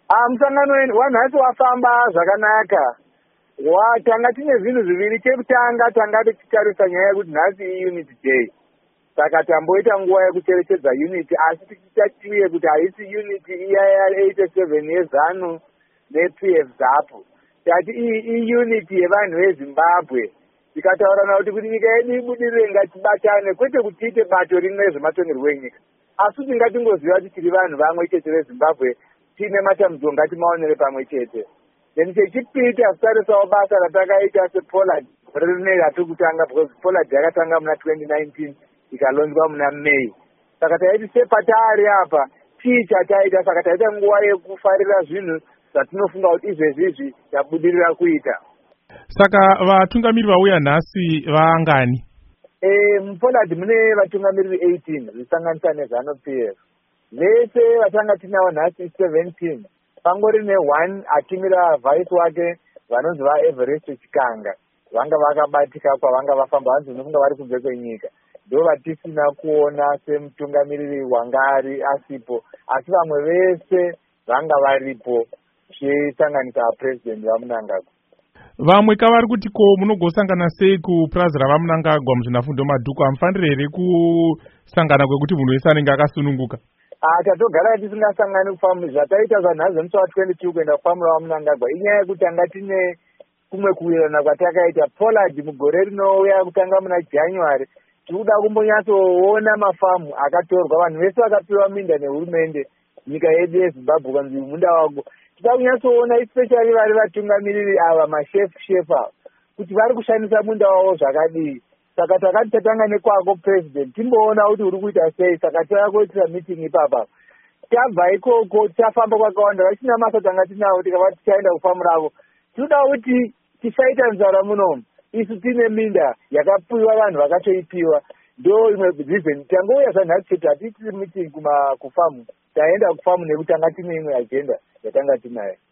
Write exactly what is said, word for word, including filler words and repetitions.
Ah, musangano wanhasi wafamba zvakanaka. Watanga tine zvinhu zviviri. Chekutanga tanga tichitarisa nyaya yekuti nhasi iUnity Day. Saka tamboita nguva yekucherechedza Unity, asi tichitatiwe kuti haisi Unity iya ya-eighty-seven yeZANU ne-P F zapo. Tati iyi iUnity yevanhu veZimbabwe. Tikataurana kuti kuti nyika yedu ibudirire ngatibatane, kwete kuti tiite bato rimwe rezvematongerwo enyika. Asi tingatingoziva kuti tiri vanhu vamwe chete veZimbabwe, tine matambudziko ngatimaonere pamwe chete. Then chechipiri tasitarisawo basa ratakaita sePollard gore rineri ratiri kutanga, because Pollard yakatanga muna twenty nineteen ikalonzwa muna May. Saka taiti sepatari apa chii chataita, saka taita nguva yekufarira zvinhu zvatinofunga kuti izvezvizvi tabudirira kuita. Saka vatungamiri vauya nhasi vaangani? Eh, muPollard mune vatungamiriri eighteen zvisanganisa neZANU P F. Vese vatanga tinavo nhasi seventeen. Pangori ne-one atimira vice wake vanonzi vaEverest Chikanga. Vanga vakabatika kwavanga vafamba, vanzi unofunga vari kubve kwenyika. Ndo vatisina kuona semutungamiriri wangari asipo, asi vamwe vese vanga varipo zvichisanganisa vapresident vaMnangagwa. Vamwe kavari kuti ko munogosangana sei kupurazi ravaMnangagwa muzvinafundo madhuku? Hamufaniri here kusangana kwekuti munhu wese anenge akasununguka? Ah, tatogara tisingasangani kufamu. Zvataita zvanhasi musi wa twenty-two kuenda kufamura vaMnangagwa inyaya yekuti tanga tine kumwe kuwirirana kwatakaita. Pollard mugore rinouya kutanga muna January tikuda kumbonyatsoona mafamu akatorwa, vanhu vese vakapiwa minda nehurumende nyika yedu yeZimbabwe kwanzi munda wako. Tida kunyatsoona especially vari vatungamiriri ava machef chef ava kuti vari kushandisa munda wavo zvakadii. Saka takati tatanga nekwako president timboona kuti uri kuita sei. Saka takakoitira meeting ipapa. Tabva ikoko tafamba kwakawanda, vachina masa tanga tinawo tikava tichaenda kufamuravo. Tinoda kuti tisaita nzara munomu. Isu tine minda yakapiwa vanhu vakatoipiwa. Ndo imwe reason tangouya zvanhasi chete hatiti meeting kuma kufamu. Taenda kufamu nekuti tanga tine imwe agenda yatanga tinayo.